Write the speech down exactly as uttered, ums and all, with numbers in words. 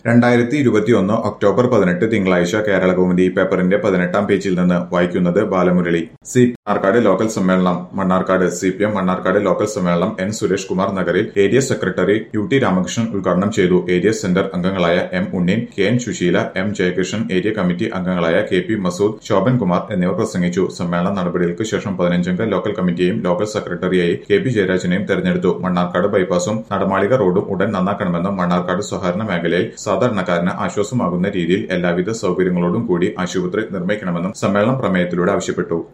രണ്ടായിരത്തി ഇരുപത്തിയൊന്ന് ഒക്ടോബർ പതിനെട്ട് തിങ്കളാഴ്ച കേരളകൗമുദി പേപ്പറിന്റെ പതിനെട്ടാം പേജിൽ നിന്ന് വായിക്കുന്നത് ബാലമുരളി. സി മണ്ണാർക്കാട് ലോക്കൽ സമ്മേളനം Mannarkkad C P M Mannarkkad local സമ്മേളനം എൻ സുരേഷ് കുമാർ നഗറിൽ area secretary U T Ramakrishnan ഉദ്ഘാടനം ചെയ്തു. ഏരിയ സെന്റർ അംഗങ്ങളായ M Unneen, K N Susheela, M Jayakrishnan, area committee അംഗങ്ങളായ കെ പി മസൂദ്, ശോഭൻ കുമാർ എന്നിവർ പ്രസംഗിച്ചു. സമ്മേളന നടപടികൾക്ക് ശേഷം പതിനഞ്ചംഗ ലോക്കൽ കമ്മിറ്റിയെയും ലോക്കൽ സെക്രട്ടറിയായി കെ പി ജയരാജനെയും തെരഞ്ഞെടുത്തു. മണ്ണാർക്കാട് ബൈപ്പാസും നടമാളിക റോഡും ഉടൻ നന്നാക്കണമെന്നും മണ്ണാർക്കാട് സഹകരണ മേഖലയിൽ സാധാരണക്കാരന് ആശ്വാസമാകുന്ന രീതിയിൽ എല്ലാവിധ സൗകര്യങ്ങളോടും കൂടി ആശുപത്രി നിർമ്മിക്കണമെന്നും സമ്മേളനം പ്രമേയത്തിലൂടെ ആവശ്യപ്പെട്ടു.